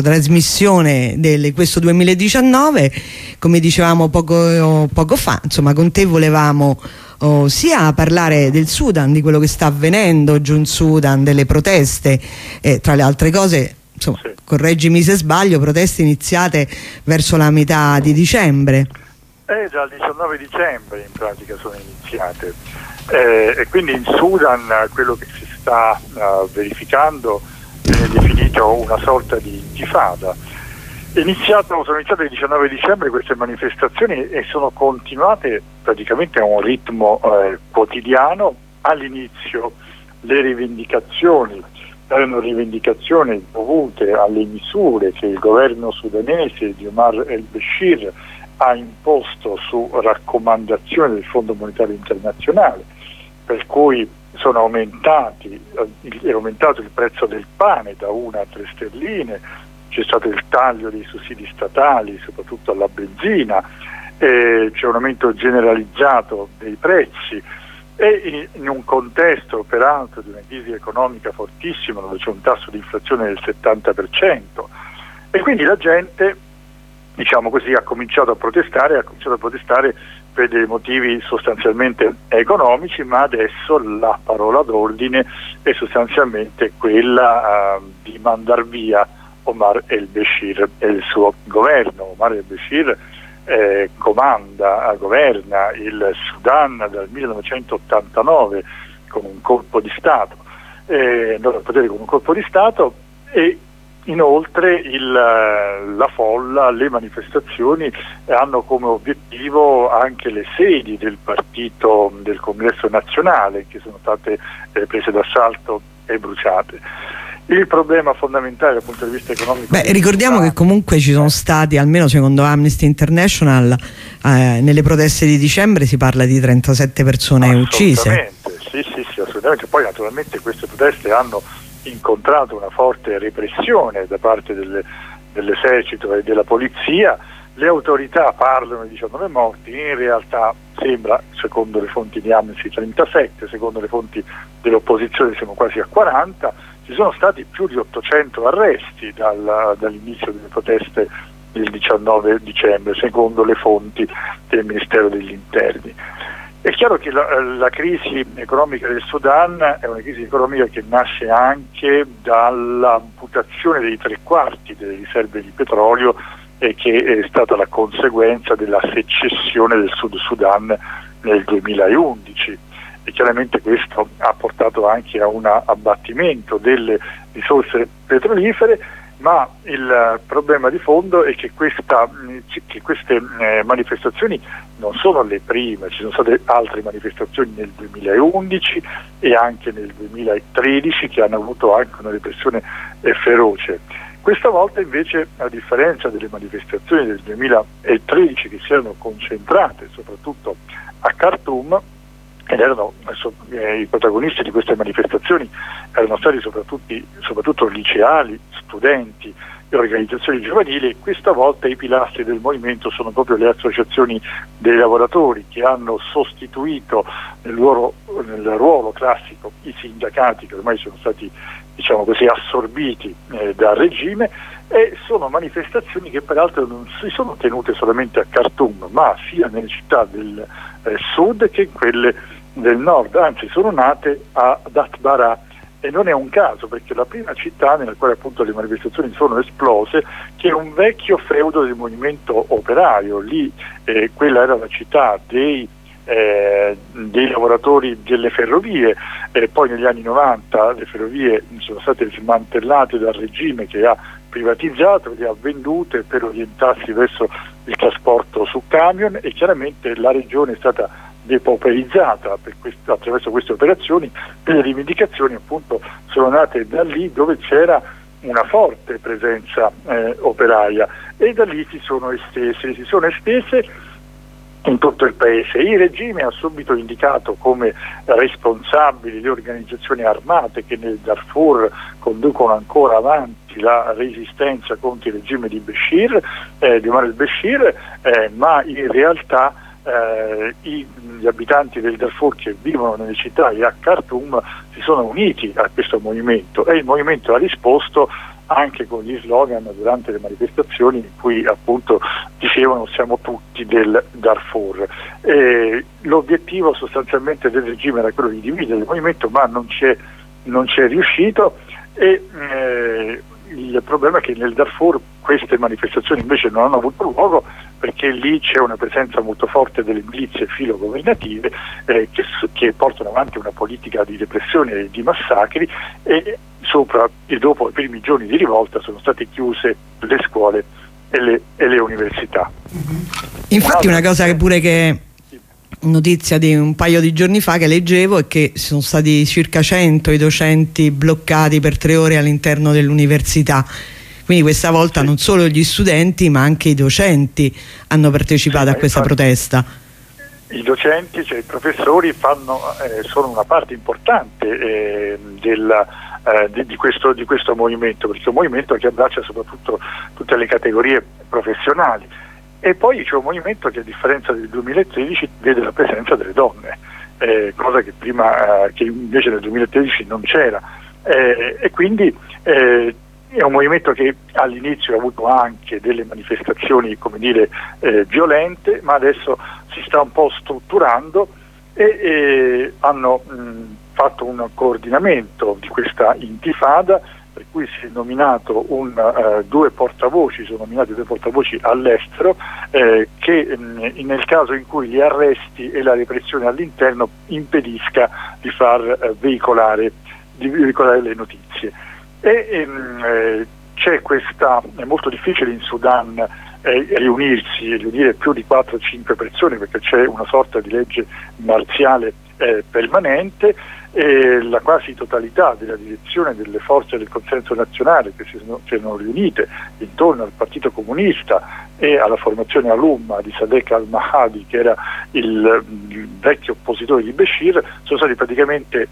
trasmissione di questo 2019, come dicevamo poco fa, insomma, con te volevamo sia parlare del Sudan, di quello che sta avvenendo giù in Sudan, delle proteste, tra le altre cose, insomma, sì, correggimi se sbaglio, proteste iniziate verso la metà di dicembre. Dal 19 dicembre in pratica sono iniziate, e quindi in Sudan quello che si sta verificando viene definito una sorta di intifada. Sono iniziate il 19 dicembre queste manifestazioni e sono continuate praticamente a un ritmo quotidiano. All'inizio le rivendicazioni erano rivendicazioni dovute alle misure che il governo sudanese di Omar el-Bashir ha imposto su raccomandazione del Fondo Monetario Internazionale, per cui è aumentato il prezzo del pane da 1 a 3 sterline, c'è stato il taglio dei sussidi statali, soprattutto alla benzina, c'è un aumento generalizzato dei prezzi, e in un contesto peraltro di una crisi economica fortissima, dove c'è un tasso di inflazione del 70%, e quindi la gente, diciamo così, ha cominciato a protestare per dei motivi sostanzialmente economici, ma adesso la parola d'ordine è sostanzialmente quella di mandar via Omar el-Bashir e il suo governo. Omar el-Bashir governa il Sudan dal 1989 con un colpo di Stato, andò al potere con un colpo di Stato, e inoltre la folla, le manifestazioni hanno come obiettivo anche le sedi del partito del Congresso nazionale, che sono state prese d'assalto e bruciate. Il problema fondamentale dal punto di vista economico... ricordiamo che comunque ci sono stati, almeno secondo Amnesty International, nelle proteste di dicembre si parla di 37 persone uccise. Sì, assolutamente. Poi naturalmente queste proteste hanno incontrato una forte repressione da parte dell'esercito e della polizia. Le autorità parlano di 19 morti, in realtà sembra, secondo le fonti di Amnesty, 37, secondo le fonti dell'opposizione siamo quasi a 40. Ci sono stati più di 800 arresti dall'inizio delle proteste del 19 dicembre, secondo le fonti del Ministero degli Interni. È chiaro che la crisi economica del Sudan è una crisi economica che nasce anche dall'amputazione dei 3/4 delle riserve di petrolio, e che è stata la conseguenza della secessione del Sud Sudan nel 2011. E chiaramente questo ha portato anche a un abbattimento delle risorse petrolifere, ma il problema di fondo è che queste manifestazioni non sono le prime. Ci sono state altre manifestazioni nel 2011 e anche nel 2013 che hanno avuto anche una repressione feroce. Questa volta invece, a differenza delle manifestazioni del 2013 che si erano concentrate soprattutto a Khartoum, ed i protagonisti di queste manifestazioni erano stati soprattutto liceali, studenti e organizzazioni giovanili, questa volta i pilastri del movimento sono proprio le associazioni dei lavoratori, che hanno sostituito nel ruolo classico i sindacati, che ormai sono stati, diciamo così, assorbiti dal regime, e sono manifestazioni che peraltro non si sono tenute solamente a Khartoum, ma sia nelle città del sud che in quelle del nord, anzi sono nate ad Atbara, e non è un caso, perché la prima città nella quale appunto le manifestazioni sono esplose, che è un vecchio feudo del movimento operaio. Lì quella era la città dei lavoratori delle ferrovie, poi negli anni 90 le ferrovie sono state smantellate dal regime, che ha privatizzato, le ha vendute per orientarsi verso il trasporto su camion, e chiaramente la regione è stata depauperizzata attraverso queste operazioni. Le rivendicazioni appunto sono nate da lì, dove c'era una forte presenza operaia, e da lì si sono estese in tutto il paese. Il regime ha subito indicato come responsabili le organizzazioni armate che nel Darfur conducono ancora avanti la resistenza contro il regime di Omar el-Bashir, ma in realtà gli abitanti del Darfur che vivono nelle città e a Khartoum si sono uniti a questo movimento, e il movimento ha risposto anche con gli slogan durante le manifestazioni in cui appunto dicevano siamo tutti del Darfur. L'obiettivo sostanzialmente del regime era quello di dividere il movimento, ma non c'è riuscito, e il problema è che nel Darfur queste manifestazioni invece non hanno avuto luogo, perché lì c'è una presenza molto forte delle milizie filogovernative che portano avanti una politica di repressione e di massacri, e dopo i primi giorni di rivolta sono state chiuse le scuole e le università. Infatti una cosa notizia di un paio di giorni fa che leggevo è che sono stati circa 100 i docenti bloccati per 3 ore all'interno dell'università, quindi questa volta non solo gli studenti ma anche i docenti hanno partecipato a questa protesta. I docenti, cioè i professori, sono una parte importante di questo movimento, perché è un movimento che abbraccia soprattutto tutte le categorie professionali. E poi c'è un movimento che, a differenza del 2013, vede la presenza delle donne, cosa che invece nel 2013 non c'era, e quindi è un movimento che all'inizio ha avuto anche delle manifestazioni, come dire, violente, ma adesso si sta un po' strutturando e hanno fatto un coordinamento di questa intifada, per cui si è nominato due portavoci all'estero, che nel caso in cui gli arresti e la repressione all'interno impedisca di far veicolare le notizie. È molto difficile in Sudan riunirsi, riunire più di 4 o 5 persone, perché c'è una sorta di legge marziale permanente, e la quasi totalità della direzione delle forze del consenso nazionale che si erano riunite intorno al Partito Comunista e alla formazione Al-Umma di Sadek al-Mahdi, che era il vecchio oppositore di Bashir, sono stati praticamente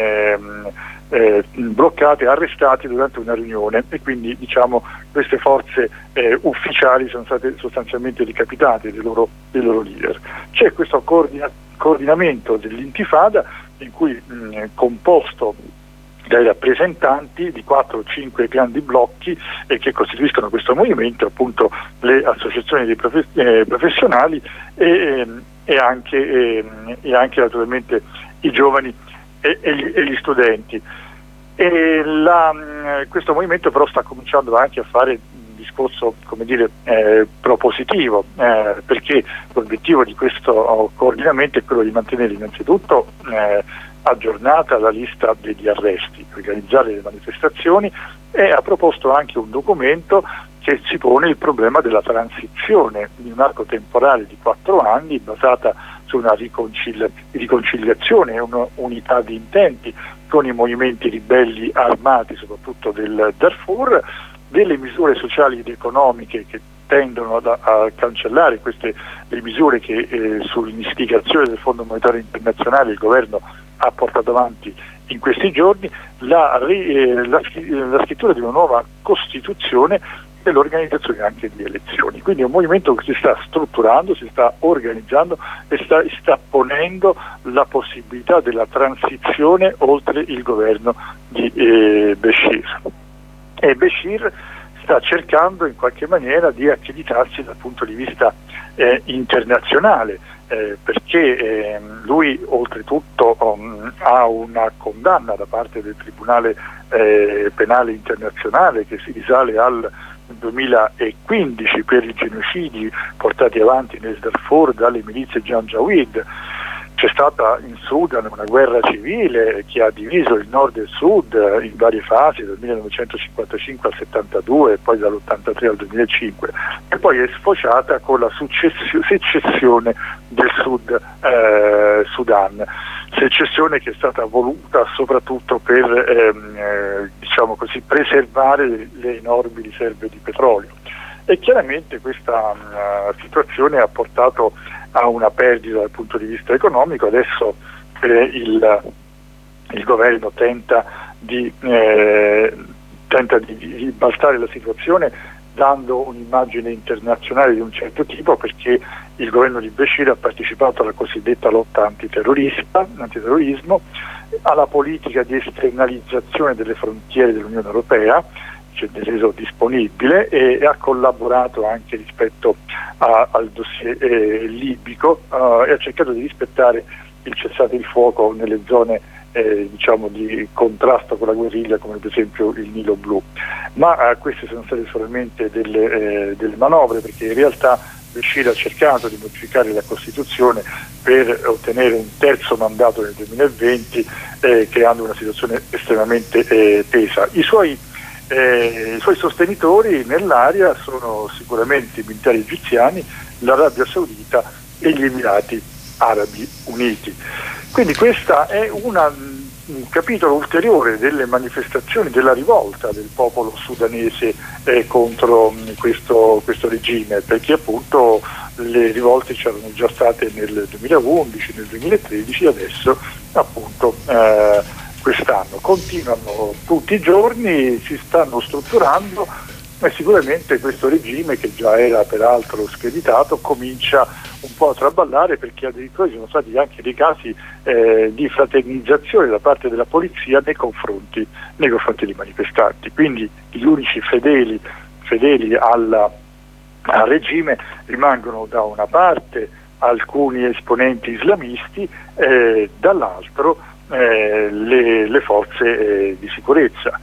bloccati, arrestati durante una riunione, e quindi queste forze ufficiali sono state sostanzialmente decapitate dei loro leader. C'è questo coordinamento dell'intifada in cui composto dai rappresentanti di 4 o 5 grandi blocchi che costituiscono questo movimento, appunto le associazioni dei professionali e anche naturalmente i giovani e gli studenti. Questo movimento però sta cominciando anche a fare un discorso, come dire, propositivo, perché l'obiettivo di questo coordinamento è quello di mantenere innanzitutto aggiornata la lista degli arresti, organizzare le manifestazioni, e ha proposto anche un documento che si pone il problema della transizione in un arco temporale di 4 anni basata su una riconciliazione e un'unità di intenti con i movimenti ribelli armati, soprattutto del Darfur, delle misure sociali ed economiche che tendono a cancellare le misure che sull'istigazione del Fondo Monetario Internazionale il governo ha portato avanti in questi giorni, la scrittura di una nuova Costituzione e l'organizzazione anche di elezioni. Quindi è un movimento che si sta strutturando, si sta organizzando e sta ponendo la possibilità della transizione oltre il governo di Bashir. E Bashir sta cercando in qualche maniera di accreditarsi dal punto di vista internazionale, perché lui oltretutto ha una condanna da parte del Tribunale Penale Internazionale che si risale al 2015 per i genocidi portati avanti nel Darfur dalle milizie Janjaweed. C'è stata in Sudan una guerra civile che ha diviso il nord e il sud in varie fasi, dal 1955 al 72 e poi dall'83 al 2005, e poi è sfociata con la secessione del Sudan, secessione che è stata voluta soprattutto per preservare le enormi riserve di petrolio. E chiaramente questa situazione ha portato a una perdita dal punto di vista economico. Adesso il governo tenta di ribaltare la situazione dando un'immagine internazionale di un certo tipo, perché il governo di Bashir ha partecipato alla cosiddetta lotta antiterrorismo, alla politica di esternalizzazione delle frontiere dell'Unione Europea, reso disponibile e ha collaborato anche rispetto al dossier libico e ha cercato di rispettare il cessate il fuoco nelle zone diciamo di contrasto con la guerriglia, come per esempio il Nilo Blu. Ma queste sono state solamente delle manovre, perché in realtà Bashir ha cercato di modificare la Costituzione per ottenere un terzo mandato nel 2020, creando una situazione estremamente tesa. I suoi sostenitori nell'area sono sicuramente i militari egiziani, l'Arabia Saudita e gli Emirati Arabi Uniti. Quindi questo è un capitolo ulteriore delle manifestazioni, della rivolta del popolo sudanese contro questo regime, perché appunto le rivolte c'erano già state nel 2011, nel 2013 e adesso appunto quest'anno continuano tutti i giorni, si stanno strutturando e sicuramente questo regime, che già era peraltro screditato, comincia un po' a traballare, perché addirittura ci sono stati anche dei casi di fraternizzazione da parte della polizia nei confronti dei manifestanti. Quindi gli unici fedeli al regime rimangono da una parte alcuni esponenti islamisti, dall'altro le forze di sicurezza.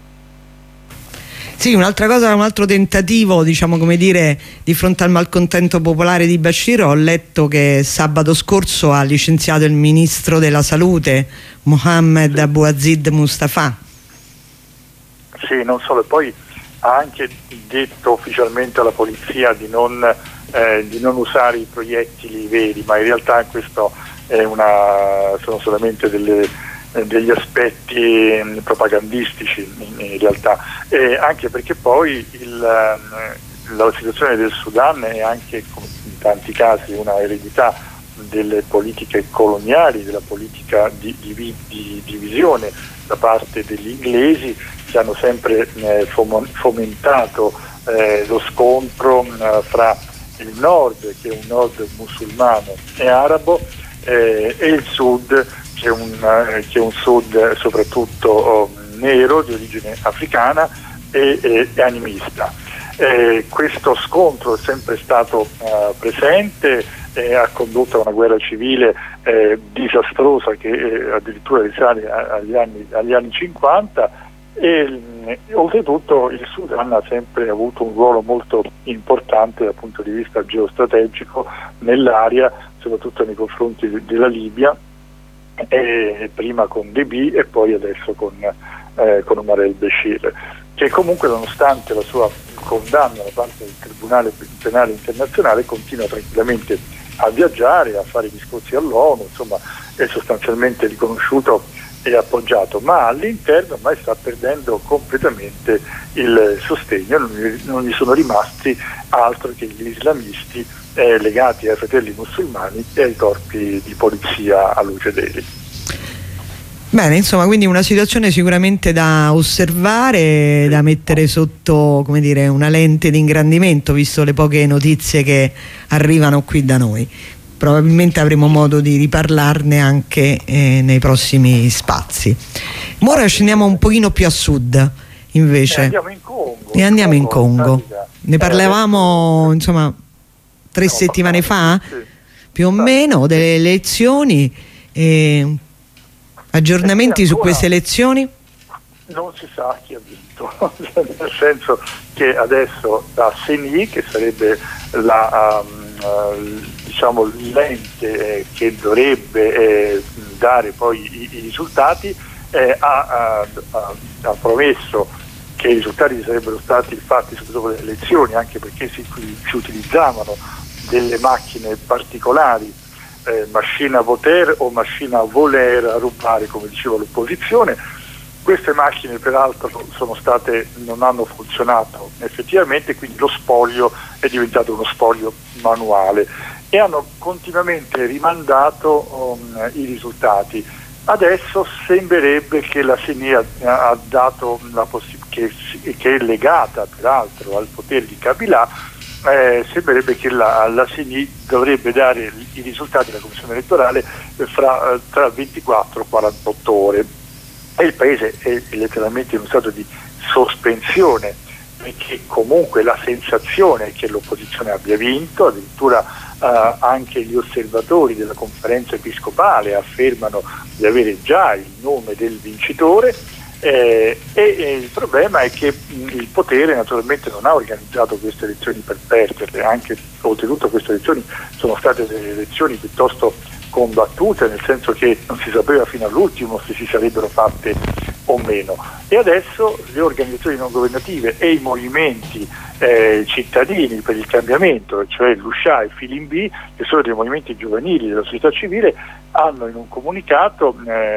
Sì, un'altra cosa, un altro tentativo, diciamo, come dire, di fronte al malcontento popolare di Bashir, ho letto che sabato scorso ha licenziato il ministro della salute Mohammed Abouaziz Mustafa. Sì, non solo, poi ha anche detto ufficialmente alla polizia di non usare i proiettili veri, ma in realtà questo sono solamente degli aspetti propagandistici in realtà, anche perché poi la situazione del Sudan è anche, come in tanti casi, una eredità delle politiche coloniali, della politica di divisione da parte degli inglesi, che hanno sempre fomentato lo scontro fra il nord, che è un nord musulmano e arabo, e il sud, che è un sud soprattutto nero, di origine africana e animista. Questo scontro è sempre stato presente, ha condotto a una guerra civile disastrosa, che addirittura risale agli anni 50, e oltretutto il Sudan ha sempre avuto un ruolo molto importante dal punto di vista geostrategico nell'area, soprattutto nei confronti della Libia, prima con Deby e poi adesso con Omar el-Bashir, che comunque, nonostante la sua condanna da parte del Tribunale Penale Internazionale, continua tranquillamente a viaggiare, a fare discorsi all'ONU, insomma è sostanzialmente riconosciuto e appoggiato, ma all'interno ormai sta perdendo completamente il sostegno, non gli sono rimasti altro che gli islamisti legati ai fratelli musulmani e ai corpi di polizia a luce deli. Bene, insomma, quindi una situazione sicuramente da osservare, da mettere sotto, come dire, una lente di ingrandimento, visto le poche notizie che arrivano qui da noi. Probabilmente avremo modo di riparlarne anche nei prossimi spazi. Ora scendiamo un pochino più a sud, invece. Andiamo in Congo. Ne parlavamo, insomma, 3 settimane fa, più o meno, delle elezioni. Aggiornamenti su queste elezioni? Non si sa chi ha vinto, nel senso che adesso la CENI, che sarebbe l'ente che dovrebbe dare poi i risultati, ha promesso che i risultati sarebbero stati fatti subito dopo le elezioni, anche perché si utilizzavano delle macchine particolari, macchina voter o macchina voler a rubare, come diceva l'opposizione. Queste macchine peraltro non hanno funzionato effettivamente, quindi lo spoglio è diventato uno spoglio manuale e hanno continuamente rimandato i risultati. Adesso sembrerebbe che la CENI ha dato che è legata peraltro al potere di Kabila. Sembrerebbe che la CENI dovrebbe dare i risultati della Commissione elettorale tra 24 e 48 ore, e il paese è letteralmente in uno stato di sospensione, perché comunque la sensazione è che l'opposizione abbia vinto, addirittura anche gli osservatori della conferenza episcopale affermano di avere già il nome del vincitore. Il problema è che il potere naturalmente non ha organizzato queste elezioni per perderle, anche oltretutto queste elezioni sono state delle elezioni piuttosto combattute, nel senso che non si sapeva fino all'ultimo se si sarebbero fatte o meno, e adesso le organizzazioni non governative e i movimenti cittadini per il cambiamento, cioè l'USHA e Filimbi, che sono dei movimenti giovanili della società civile, hanno in un comunicato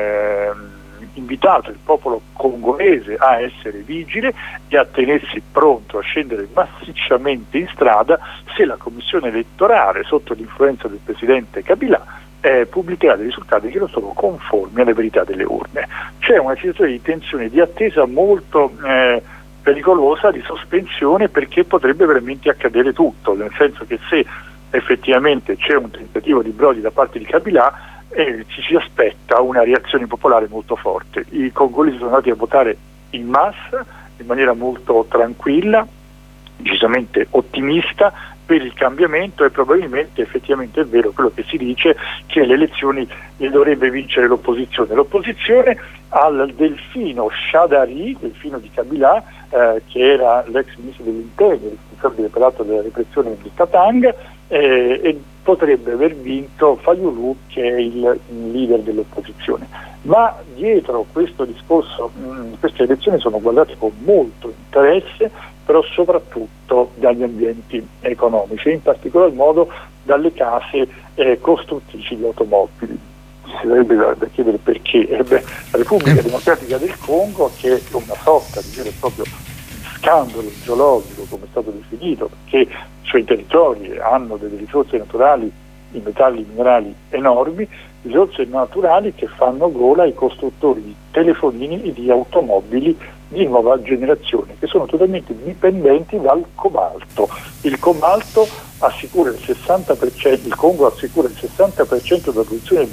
invitato il popolo congolese a essere vigile e a tenersi pronto a scendere massicciamente in strada se la commissione elettorale, sotto l'influenza del presidente Kabila, pubblicherà dei risultati che non sono conformi alle verità delle urne. C'è una situazione di tensione, di attesa molto pericolosa, di sospensione, perché potrebbe veramente accadere tutto, nel senso che se effettivamente c'è un tentativo di brogli da parte di Kabila, ci si aspetta una reazione popolare molto forte. I congolesi sono andati a votare in massa, in maniera molto tranquilla, decisamente ottimista per il cambiamento, e probabilmente effettivamente è vero quello che si dice, che le elezioni le dovrebbe vincere l'opposizione. L'opposizione al delfino Shadari, delfino di Kabila, che era l'ex ministro dell'interno, responsabile peraltro della repressione di Katanga, e potrebbe aver vinto Fayulu, che è il leader dell'opposizione. Ma dietro questo discorso, queste elezioni sono guardate con molto interesse, però soprattutto dagli ambienti economici, in particolar modo dalle case costruttrici di automobili. Si sarebbe da chiedere perché. La Repubblica Democratica del Congo, che è una sorta di vero e proprio scandalo geologico, come è stato definito, perché i suoi territori hanno delle risorse naturali in metalli minerali enormi, risorse naturali che fanno gola ai costruttori di telefonini e di automobili di nuova generazione, che sono totalmente dipendenti dal cobalto. Il cobalto assicura il 60%, il Congo assicura il 60% della produzione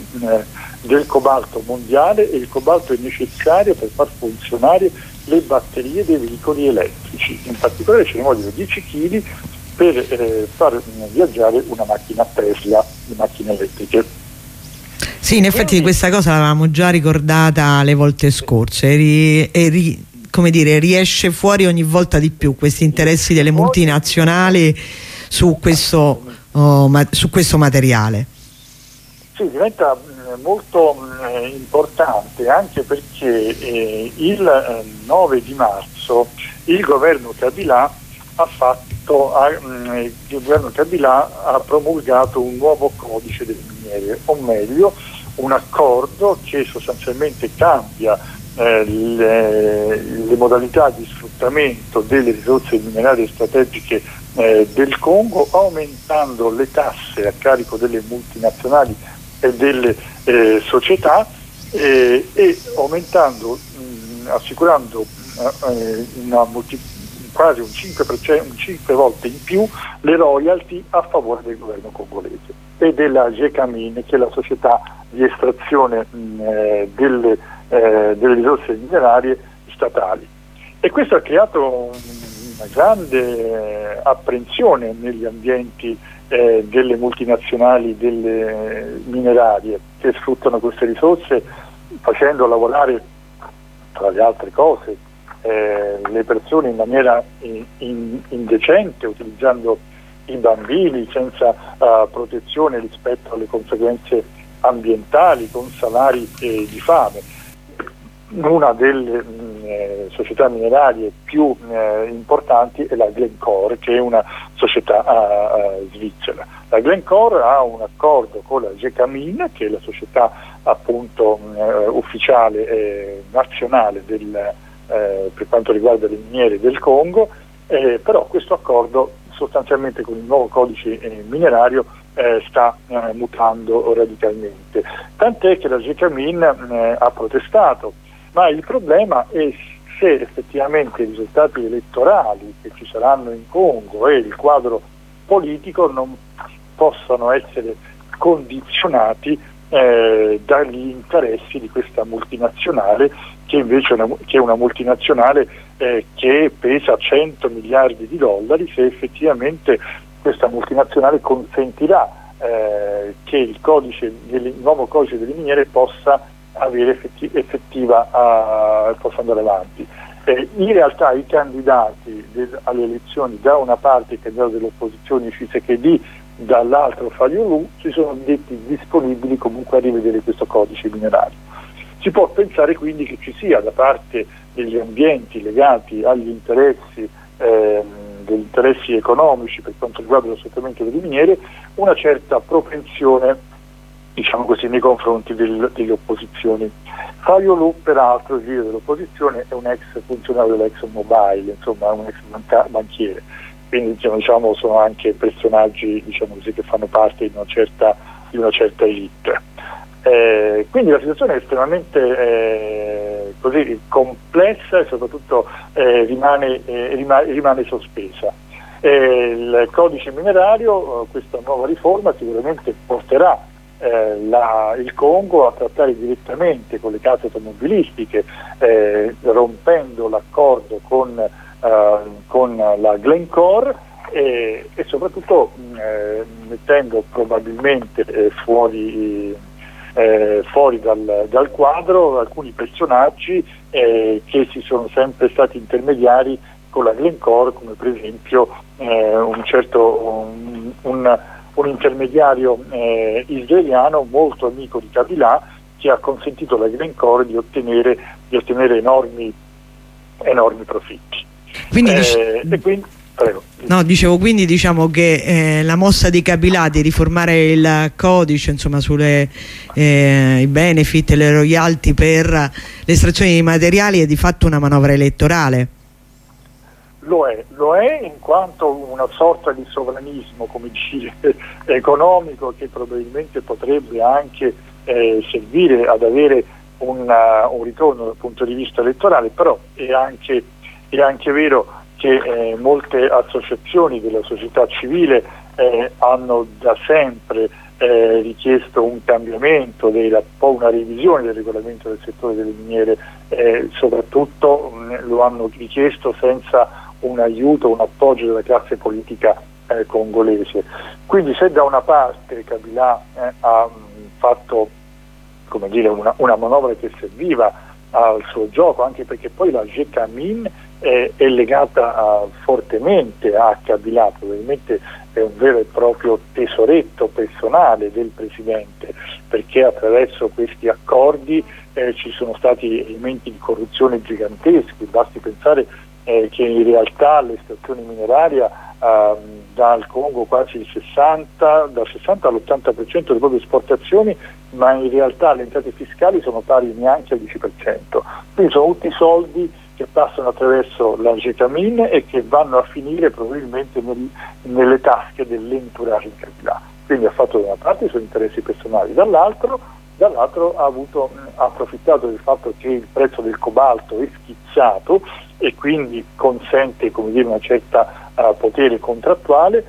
del cobalto mondiale, e il cobalto è necessario per far funzionare le batterie dei veicoli elettrici. In particolare ce ne vogliono 10 kg per far viaggiare una macchina Tesla, le macchine elettriche. Sì, in effetti questa cosa l'avevamo già ricordata le volte scorse, come dire, riesce fuori ogni volta di più questi interessi delle multinazionali su questo materiale. Sì, diventa molto importante, anche perché il 9 di marzo il governo Kabila ha promulgato un nuovo codice delle miniere, o meglio un accordo che sostanzialmente cambia le modalità di sfruttamento delle risorse minerarie strategiche del Congo, aumentando le tasse a carico delle multinazionali e delle società, e aumentando, assicurando quasi un 5 volte in più le royalty a favore del governo congolese e della GECAMIN, che è la società di estrazione delle risorse minerarie statali. E questo ha creato una grande apprensione negli ambienti delle multinazionali, delle minerarie, che sfruttano queste risorse facendo lavorare, tra le altre cose, le persone in maniera indecente, utilizzando i bambini senza protezione rispetto alle conseguenze ambientali, con salari di fame. Una delle società minerarie più importanti è la Glencore, che è una società svizzera. La Glencore ha un accordo con la GECAMIN, che è la società appunto ufficiale nazionale per quanto riguarda le miniere del Congo, però questo accordo sostanzialmente con il nuovo codice minerario sta mutando radicalmente, tant'è che la GECAMIN ha protestato, ma il problema è se effettivamente i risultati elettorali che ci saranno in Congo e il quadro politico non possano essere condizionati dagli interessi di questa multinazionale, che invece è una multinazionale che pesa 100 miliardi di dollari, se effettivamente questa multinazionale consentirà che il nuovo codice delle miniere possa avere possa andare avanti. In realtà i candidati alle elezioni, da una parte il candidato dell'opposizione Tshisekedi, dall'altro Fayulu, si sono detti disponibili comunque a rivedere questo codice minerario. Si può pensare quindi che ci sia da parte degli ambienti legati agli interessi degli interessi economici per quanto riguarda lo sfruttamento delle miniere una certa propensione, diciamo così, nei confronti delle opposizioni. Fayulu, peraltro, il leader dell'opposizione, è un ex funzionario dell'ExxonMobil, insomma è un ex banchiere, quindi diciamo sono anche personaggi, diciamo così, che fanno parte di una certa elite. Quindi la situazione è estremamente così complessa e soprattutto rimane sospesa. Il codice minerario, questa nuova riforma, sicuramente porterà il Congo a trattare direttamente con le case automobilistiche, rompendo l'accordo con la Glencore e soprattutto mettendo probabilmente fuori dal quadro alcuni personaggi che si sono sempre stati intermediari con la Glencore, come per esempio un intermediario israeliano molto amico di Kabila, che ha consentito alla Glencore di ottenere enormi profitti. Quindi prego. No, dicevo, quindi diciamo che la mossa di Kabila di riformare il codice, insomma, sulle i benefit e le royalty per l'estrazione dei materiali è di fatto una manovra elettorale. Lo è in quanto una sorta di sovranismo, come dire, economico, che probabilmente potrebbe anche servire ad avere un ritorno dal punto di vista elettorale, però è anche vero che molte associazioni della società civile hanno da sempre richiesto un cambiamento, una revisione del regolamento del settore delle miniere, soprattutto lo hanno richiesto senza un aiuto, un appoggio della classe politica congolese. Quindi se da una parte Kabila ha fatto, come dire, una manovra che serviva al suo gioco, anche perché poi la GECAMIN è legata fortemente a Kabila, probabilmente è un vero e proprio tesoretto personale del presidente, perché attraverso questi accordi ci sono stati elementi di corruzione giganteschi. Basti pensare che in realtà l'estrazione mineraria dal Congo quasi dal 60 all'80% delle proprie esportazioni, ma in realtà le entrate fiscali sono pari neanche al 10%. Quindi sono tutti soldi che passano attraverso la GECAMIN e che vanno a finire probabilmente nelle tasche dell'entourage in Kabila. Quindi ha fatto da una parte i suoi interessi personali, dall'altro ha approfittato del fatto che il prezzo del cobalto è schizzato e quindi consente, come dire, una certa potere contrattuale,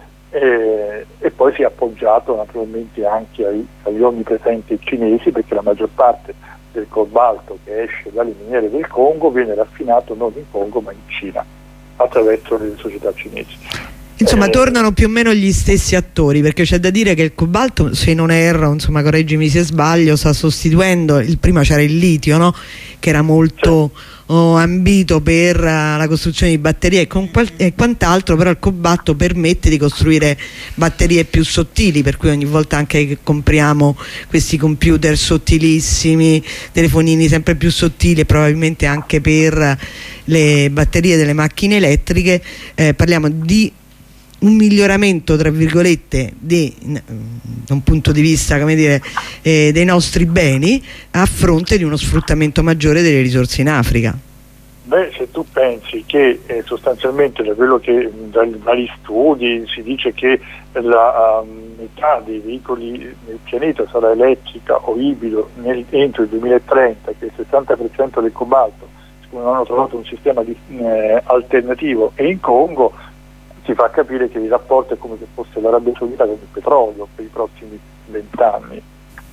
e poi si è appoggiato naturalmente anche agli onnipresenti cinesi, perché la maggior parte del cobalto che esce dalle miniere del Congo viene raffinato non in Congo ma in Cina attraverso le società cinesi. Insomma, tornano più o meno gli stessi attori, perché c'è da dire che il cobalto, se non erro, insomma, correggimi se sbaglio, sta sostituendo, prima c'era il litio, no? Che era molto ambito per la costruzione di batterie e quant'altro, però il cobalto permette di costruire batterie più sottili, per cui ogni volta anche che compriamo questi computer sottilissimi, telefonini sempre più sottili, e probabilmente anche per le batterie delle macchine elettriche, parliamo di un miglioramento, tra virgolette, da un punto di vista, come dire, dei nostri beni, a fronte di uno sfruttamento maggiore delle risorse in Africa. Beh, se tu pensi che sostanzialmente, da quello che dai vari studi si dice che la metà dei veicoli nel pianeta sarà elettrica o ibrido entro il 2030, che il 60% del cobalto, siccome non hanno trovato un sistema alternativo, e in Congo, si fa capire che il rapporto è come se fosse l'Arabia Saudita con il petrolio per i prossimi 20 anni.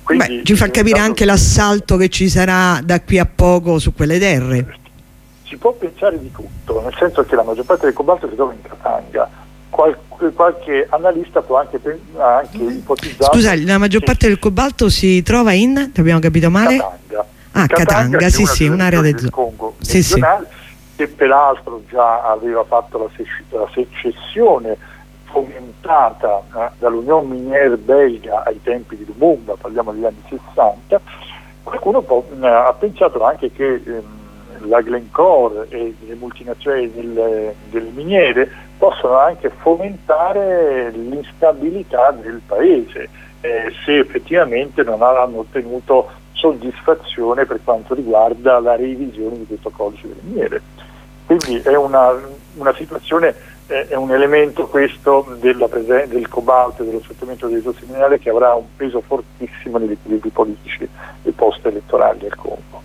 Quindi, ci fa capire anche l'assalto che ci sarà da qui a poco su quelle terre. Si può pensare di tutto, nel senso che la maggior parte del cobalto si trova in Katanga. Qualche analista può anche ipotizzare. Scusa, la maggior parte del cobalto si trova in, abbiamo capito male? Katanga. Katanga, sì, un'area del Congo sì. Che peraltro già aveva fatto la secessione fomentata dall'Unione Minière belga ai tempi di Lumumba, parliamo degli anni 60. Qualcuno ha pensato anche che la Glencore e le multinazionali delle miniere possono anche fomentare l'instabilità del paese se effettivamente non hanno ottenuto soddisfazione per quanto riguarda la revisione di questo codice delle miniere. Quindi è una situazione, è un elemento questo del cobalto e dello sfruttamento dei risorse minerarie che avrà un peso fortissimo negli equilibri politici e post-elettorali del Congo.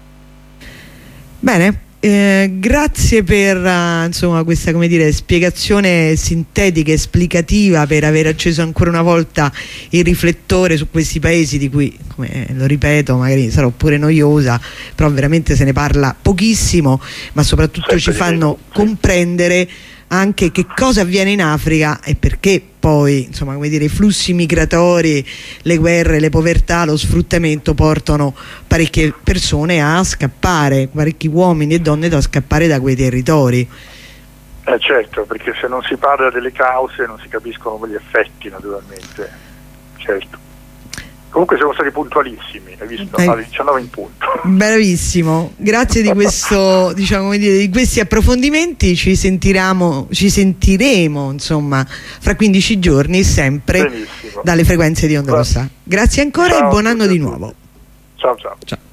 Bene, grazie per insomma, questa, come dire, spiegazione sintetica, esplicativa, per aver acceso ancora una volta il riflettore su questi paesi di cui, come lo ripeto, magari sarò pure noiosa, però veramente se ne parla pochissimo, ma soprattutto ci fanno comprendere anche che cosa avviene in Africa e perché poi, insomma, come dire, i flussi migratori, le guerre, le povertà, lo sfruttamento portano parecchie persone a scappare, parecchi uomini e donne a scappare da quei territori. Certo, perché se non si parla delle cause non si capiscono gli effetti, naturalmente. Certo. Comunque siamo stati puntualissimi, hai visto? Alle 19 in punto. Bravissimo, grazie di questo, diciamo, come dire, di questi approfondimenti. Ci sentiremo insomma fra 15 giorni, sempre. Benissimo. Dalle frequenze di Onda Rossa. Grazie ancora. Ciao, e buon anno di nuovo. Ciao.